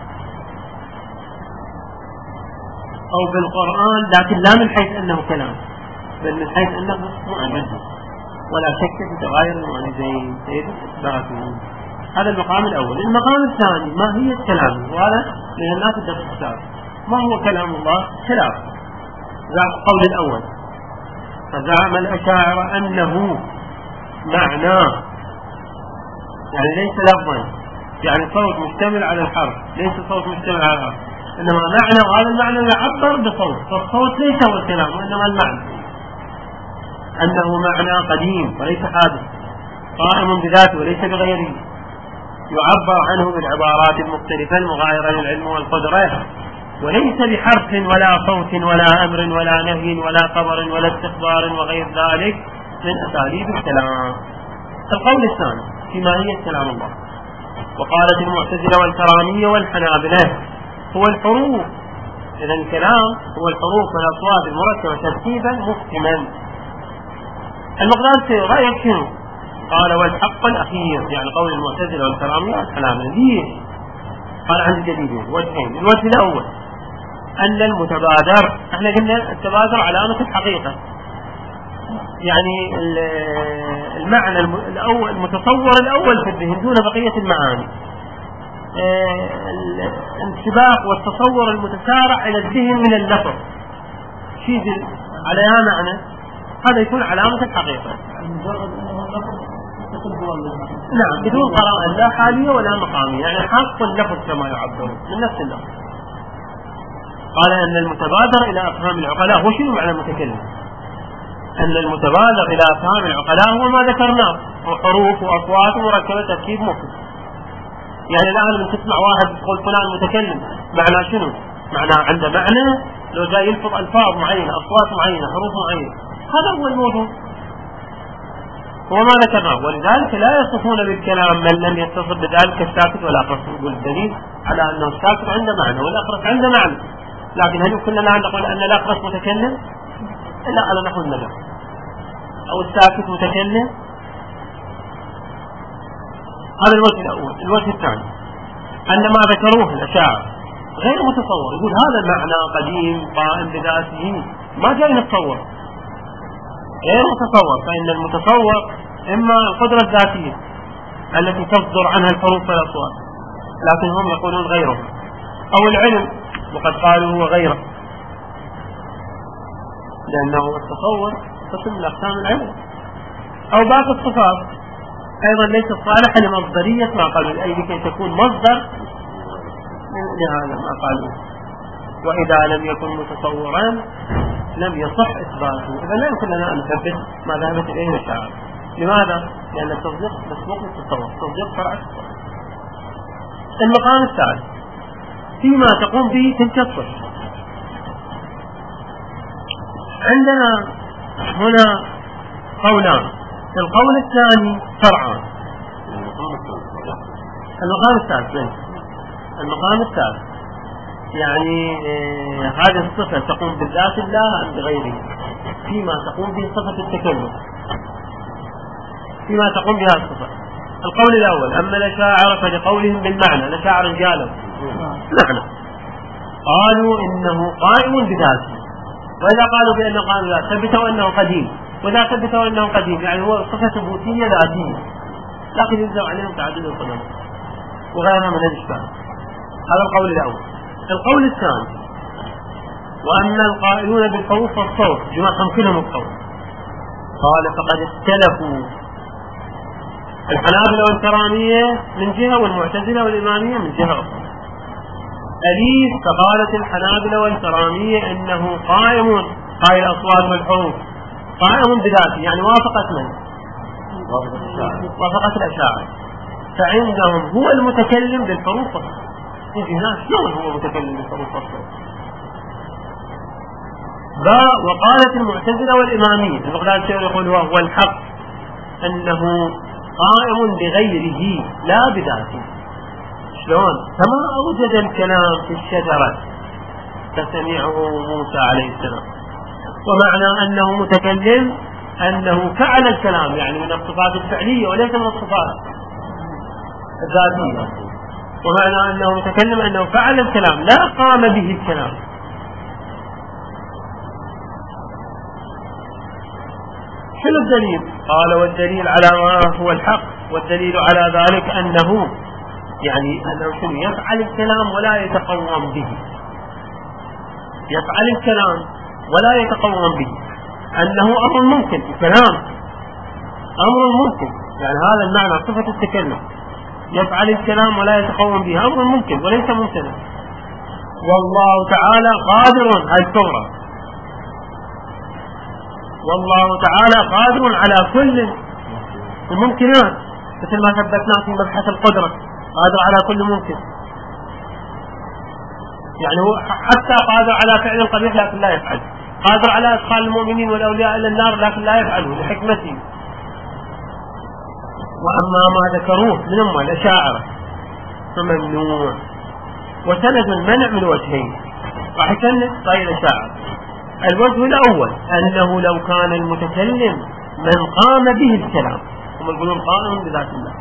أو بالقرآن، لكن لا من حيث أنه كلام بل من حيث أنه معجز، ولا شك في تغاير المعجزين سيد إثباته. هذا المقام الأول. المقام الثاني ما هي الكلام، وهذا من الناس الدرس الثالث. ما هو كلام الله؟ كلام ذات القول الأول. فزعم الأشاعرة أنه معناه، يعني ليس لفظا، يعني صوت مشتمل على الحرف، ليس صوت مشتمل على الحرف، إنما معنى، وهذا المعنى يعبر بصوت، فالصوت ليس هو الكلام وإنما المعنى، أنه معنى قديم وليس حادث، قائم بذاته وليس بغيره، يعبر عنه بالعبارات المختلفة المغايرة للعلم والقدرة، وليس بحرف ولا صوت ولا أمر ولا نهي ولا خبر ولا استخبار وغير ذلك من أساليب الكلام. القول الثاني في ماهية كلام الله. وقالت المعتزلة والكرامية والحنابلة هو الحروف، إذا الكلام هو الحروف والأصوات المركبة تركيبا محكما. المقدار في رأيك شنو؟ قال والحق الأخير، يعني قول المعتزلة والكرامية والحنابلة. ليش؟ قال عندي دليلين وجهين. الوجه الأول أن المتبادر، احنا قلنا التبادر علامة الحقيقة، يعني المعنى الأول المتصور الأول في الذهن دون بقية المعاني. الانتباه والتصور المتسارع إلى الذهن من اللفظ شيء على معنى، هذا يكون علامة الحقيقة. نعم بدون قراءة لا حالية ولا مقامية، يعني حق اللفظ كما يعبر من نفس اللفظ. قال أن المتبادر إلى أفهام العقلاء، وشنو معنى المتكلم؟ أن المتبادر إلى أفهام العقلاء هو ما ذكرناه، وحروف وأصوات مركبة تركيب مفرد. يعني الآن من تسمع واحد يقول فلان متكلم، معنى شنو؟ معنى عنده معنى، لو جاي يلفظ ألفاظ معينة، أصوات معينة، حروف معينة، هذا هو الموضوع وما ذكرناه. ولذلك لا يصفون بالكلام من لم يتصف بذلك الساكت والأخرس. يقول الدليل على أنه الساكت عنده معنى والأخرس عنده معنى، لكن هل كلنا الآن نقول أن الأخرس متكلم؟ لا، على نحو النجم. أو الساكت متكلم. هذا الوجه الأول. الوجه الثاني أن ما ذكروه الأشاعرة غير متصور. يقول هذا معنى قديم قائم بذاته، ما جاي نتصور، غير متصور. فإن المتصور إما القدرة الذاتية التي تصدر عنها الحروف والأصوات، لكن هم يقولون غيره، أو العلم وقد قالوا هو غيره، لأنه التصور قسم من أقسام العلم. أو باقي الصفات أيضا ليست صالحة لمصدرية ما قالوا، أي لكي تكون مصدر لهذا ما قالوا. وإذا لم يكن متصورا لم يصح إثباته. إذا لا يمكن لنا أن نثبت ما ذهبت إليه الأشاعرة. لماذا؟ لأن التصديق مسبوق للتصور، التصديق فرع التصور. المقام الثالث فيما تقوم به تلك الصفة. عندنا هنا قولان. القول الثاني فرعان. المقام الثالث المقام الثالث يعني آه هذه الصفة تقوم بالذات الله أم بغيره، فيما تقوم به صفة التكلم، فيما تقوم بها الصفة. القول الأول أما الأشاعرة فلقولهم بالمعنى، الأشاعرة قالوا معنى، قالوا إنه قائم بذاته. وإذا قالوا بأنه قائم بذاته ثبتوا أنه قديم، وإذا ثبتوا أنه قديم يعني هو صفة ثبوتية ذاتية، لكن يلزم عليهم تعدد القدم وغيرها من الإشكال. هذا القول الأول. القول الثاني وأما القائلون بالحروف والصوت جماعة كلهم القول، قال فقد اختلفوا الحنابلة والكرامية من جهة والمعتزلة والإمامية من جهة أخرى. أليس فقالت الحنابلة والكرامية إنه قائم قائل الأصوات والحروف قائم بذاته، يعني وافقت من؟ وافقت الأشاعرة. فعندهم هو المتكلم بالحروف والصوت. يجي هناك شلون هو متكلم بالحروف والصوت؟ وقالت المعتزلة والإمامية البغدادي يقول هو الحق أنه قائم بغيره لا بذاته. شلون؟ كما أوجد الكلام في الشجرة فسمعه موسى عليه السلام، ومعنى أنه متكلم أنه فعل الكلام، يعني من الصفات الفعلية وليس من الصفات الذاتية. ومعنى أنه متكلم أنه فعل الكلام لا قام به الكلام. شنو الدليل؟ قال والدليل على ما هو الحق، والدليل على ذلك أنه يعني أنه شنو يفعل الكلام ولا يتقوم به، يفعل الكلام ولا يتقوم به، أنه أمر ممكن. الكلام أمر ممكن، يعني هذا المعنى صفة التكلم، يفعل الكلام ولا يتقوم به، أمر ممكن وليس ممتنع. والله تعالى قادر على الكبرى، والله تعالى قادر على كل الممكنات، مثل ما ثبتنا في مبحث القدرة، قادر على كل ممكن. يعني هو حتى قادر على فعل القبيح لكن لا يفعل، قادر على إدخال المؤمنين والأولياء إلى النار لكن لا يفعله لحكمته. وأما ما ذكروه من أم الأشاعرة فممنوع. وسند المنع من وجهين، راح يكلم طيب الأشاعرة. الوجه الأول أنه لو كان المتكلم من قام به الكلام، هم يقولون قائم بذات الله،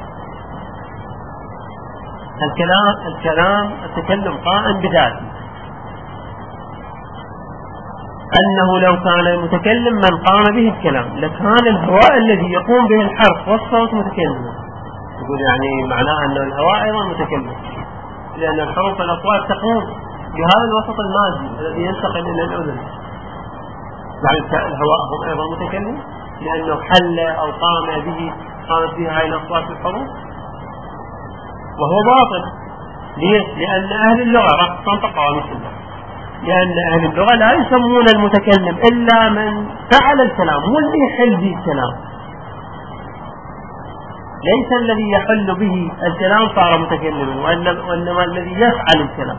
الكلام الكلام التكلم قائم بذاته، أنه لو كان المتكلم من قام به الكلام لكان الهواء الذي يقوم به الحرف والصوت متكلما. يقول يعني معناه أن الهواء أيضا متكلم، لأن الحروف الأصوات تقوم بهذا الوسط المادي الذي ينتقل إلى الأذن. يعني الهواء هم أيضا متكلم لأنه حل أو قام به قامت به هاي الأصوات الحروف، وهو باطل. ليش؟ لأن أهل اللغة راح تنطق قواميس اللغة، لأن أهل اللغة لا يسمون المتكلم إلا من فعل الكلام، هو الذي يحل به الكلام، ليس الذي يحل به الكلام صار متكلما، وإنما الذي يفعل الكلام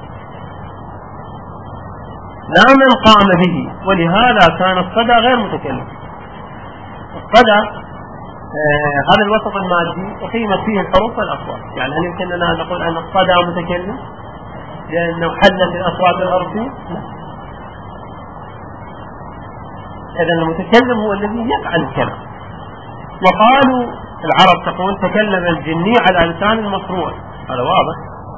لا من قام به. ولهذا كان الصدى غير متكلم. الصدى آه هذا الوسط المادي أقيمت فيه الحروف والأصوات. يعني هل يمكننا نقول أن الصدى متكلم لأنه حل في الأصوات الأرضية؟ إذن المتكلم هو الذي يفعل الكلام. وقالوا العرب تقول تكلم الجني على لسان المصروع، هذا واضح.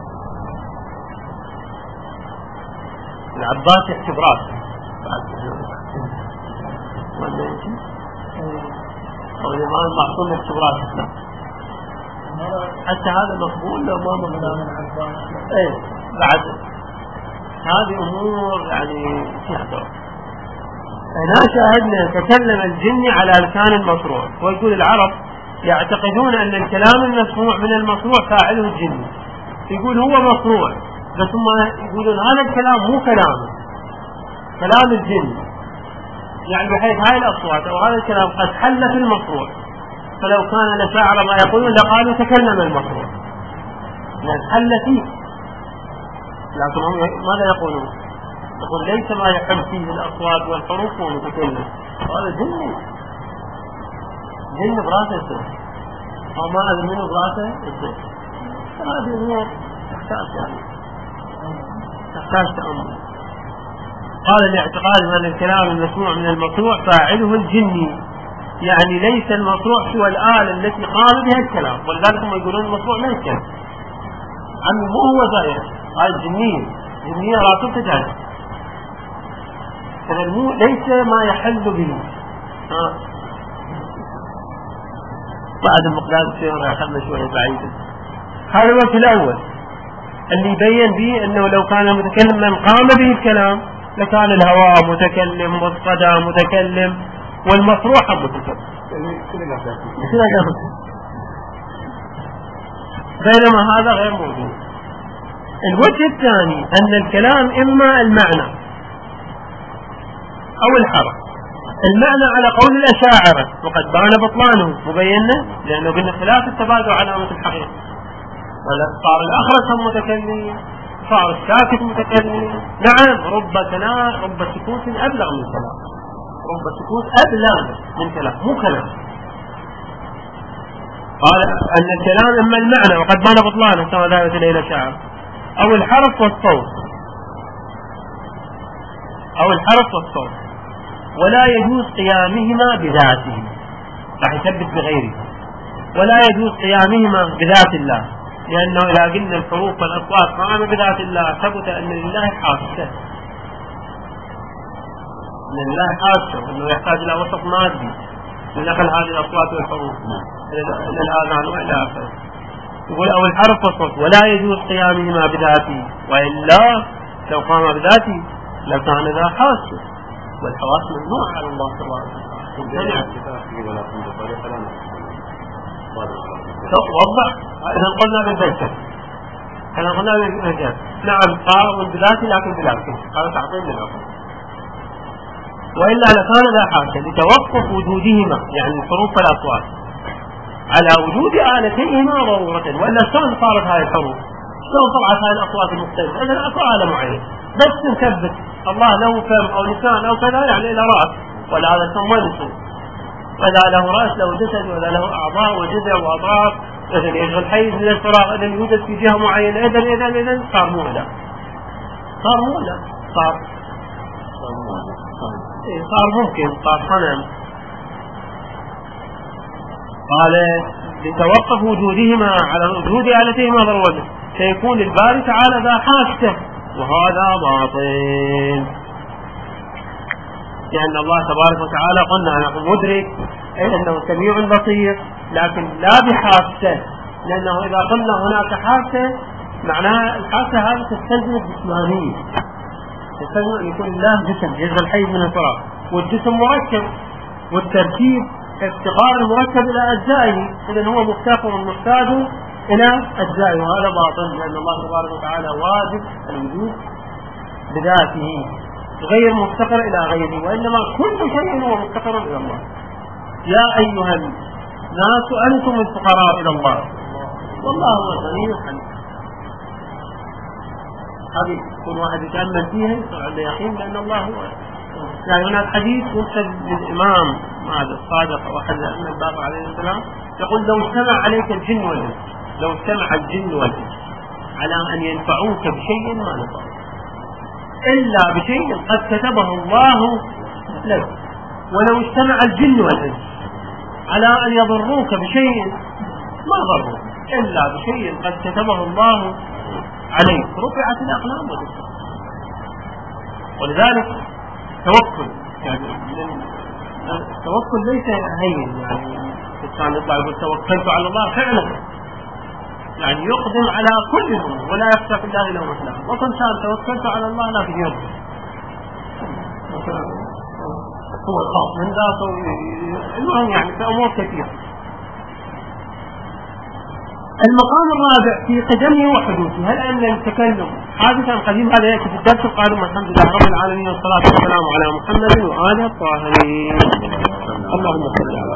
العباس يحكي براسه ولا يمكن أو الإمام معصوم يحكي براسه، حتى هذا مقبول لو ما مقبول. إيه بعد هذه أمور يعني فيها دور. هنا شاهدنا تكلم الجني على لسان المصروع، ويقول العرب يعتقدون أن الكلام المسموع من المصروع فاعله الجني، يقول هو مصروع بس هم يقولون هذا الكلام مو كلامه، كلام الجن، يعني بحيث هاي الأصوات أو هذا الكلام قد حل في المصروع، فلو كان لشاعر ما يقولون لقالوا تكلم المصروع لأن حل فيه. لكن هم ماذا يقولون؟ يقول ليس ما يحل فيه الأصوات والحروف هو متكلم، هذا جن جن براسه السوء أو ما أدري منه براسه السوء. هذه أمور تحتاج يعني تحتاج تأمل. قال الاعتقاد أن الكلام المسموع من المصروع فاعله الجني، يعني ليس المصروع سوى الآلة التي قام بها الكلام، ولذلك هم يقولون المصروع ما يتكلم عمي مو هو زائر، هاي الجنية الجنية راسل تجارة، إذا مو ليس ما يحل به. ها بعد المقداد الشيء أخذنا شوية بعيدا. هذا الوجه الأول اللي يبين به أنه لو كان المتكلم من قام به الكلام لكان الهواء متكلم والصدى متكلم والمصروح متكلم، بينما هذا غير موجود. الوجه الثاني أن الكلام إما المعنى أو الحرف. المعنى على قول الأشاعرة وقد بان بطلانه مبينة، لأنه قلنا خلاف التبادل علامة الحقيقة، ولا صار الأخرس هم متكلمين، صار الساكت متكلمين. نعم رب كلام رب سكوت أبلغ من كلام، رب سكوت أبلغ من كلام مو كلام. قال أن الكلام إما المعنى وقد بان بطلانه كما ذهبت إليه الأشاعرة أو الحرف والصوت أو الحرف والصوت، ولا يجوز قيامهما بذاته، راح يثبت بغيره، ولا يجوز قيامهما بذات الله، لأنه إذا قلنا الحروف والأصوات قام بذات الله ثبت أن لله حاسة، أن لله حاسة، أنه يحتاج إلى وسط مادي لنقل هذه الأصوات والحروف إلى الآذان وإلى آخره. يقول أو الحرف والصوت ولا يجوز قيامهما بذاته، وإلا لو قام بذاته لكان ذا حاسة، والحواس ممنوع على الله سبحانه وتعالى. وضح إذا قلنا بالبيت إذا قلنا بالبيت نعم قام بذاته لكن بلا كيف، هذا تعطيل للعقل. وإلا لكان ذا حاسة لتوقف وجودهما، يعني الحروف والأصوات على وجود آلتيهما ضرورة، وإلا شلون صارت هذه الحروف؟ شلون طلعت هذه الأصوات المختلفة؟ إذا الأصوات آلة معينة بس نثبت الله له فم أو لسان أو كذا، يعني إلى رأس، ولا هذا سمى نسوه، ولا له رأس له جسد ولا له أعضاء وجذع وأطراف، إذا يشغل حيز من الفراغ، إذا يوجد في جهة معينة، إذا إذا إذا صار مولى صار مولى صار صار ممكن صار صنم. قال لتوقف وجودهما على وجود آلتهما ضرورة، سيكون الباري تعالى ذا حاسة، وهذا باطل، لأن الله تبارك وتعالى قلنا أنه مدرك أنه سميع بصير، لكن لا بحاسة، لأنه إذا قلنا هناك حاسة معناها الحاسة هذه تستلزم الجسمانية، تستلزم أن يكون الله جسم يجعل الحي من الفراغ، والجسم مركب، والتركيب افتقار المركب إلى أجزائه، إذن هو مفتقر محتاج إلى أجزائه، وهذا باطل، لأن الله تبارك وتعالى واجب الوجود بذاته غير مفتقر إلى غيره، وإنما كل شيء هو مفتقر إلى الله. يا أيها الناس أنتم الفقراء إلى الله والله هو الغني الحميد. هذه كل واحد يتأمل فيها يصير عنده يقين بأن الله هو. يعني هناك حديث ينسب للإمام هذا الصادق أو أحد الأئمة الباقر عليه السلام يقول لو اجتمع عليك الجن والإنس، لو اجتمع الجن والإنس على أن ينفعوك بشيء ما نفعوك إلا بشيء قد كتبه الله لك، ولو اجتمع الجن والإنس على أن يضروك بشيء ما ضروك إلا بشيء قد كتبه الله عليك رفعت الأقلام والأغلال. ولذلك توكل، يعني التوكل ليس هين، يعني الإنسان يطلع يقول توكلت على الله فعلا، يعني يقدم على كل الأمور ولا يخشى في الله لومة لائم. وكنت توكلت على الله لكن يرجع هو الخاص من ذاته، المهم يعني في أمور كثيرة. المقام الرابع في قدمه وحدوثه. هل أن التكلم حادثا قديم؟ هذا يأتي في الدرس القادم، والحمد لله رب العالمين، والصلاة والسلام على محمد وآله الطاهرين. اللهم صل على